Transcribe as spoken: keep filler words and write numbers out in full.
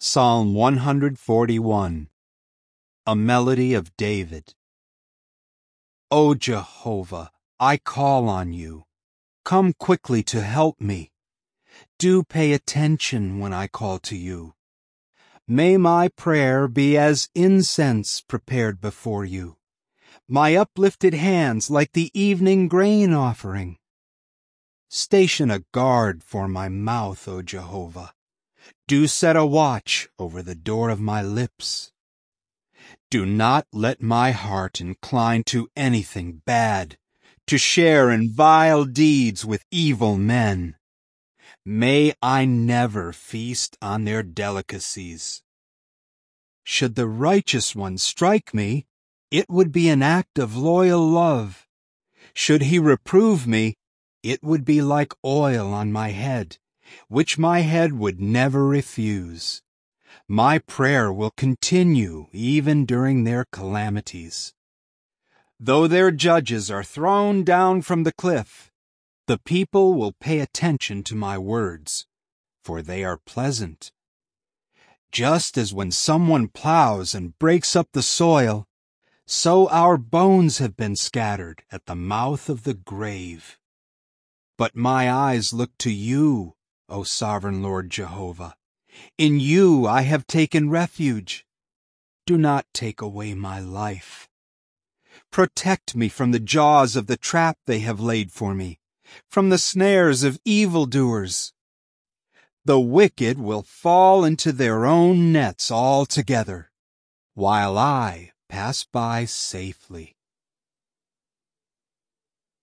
Psalm one forty-one, a melody of David. O Jehovah, I call on you. Come quickly to help me. Do pay attention when I call to you. May my prayer be as incense prepared before you, my uplifted hands like the evening grain offering. Station a guard for my mouth, O Jehovah. Do set a watch over the door of my lips. Do not let my heart incline to anything bad, to share in vile deeds with evil men. May I never feast on their delicacies. Should the righteous one strike me, it would be an act of loyal love. Should he reprove me, it would be like oil on my head, which my head would never refuse. My prayer will continue even during their calamities. Though their judges are thrown down from the cliff, the people will pay attention to my words, for they are pleasant. Just as when someone plows and breaks up the soil, so our bones have been scattered at the mouth of the grave. But my eyes look to you, O sovereign Lord Jehovah. In you I have taken refuge. Do not take away my life. Protect me from the jaws of the trap they have laid for me, from the snares of evildoers. The wicked will fall into their own nets altogether, while I pass by safely.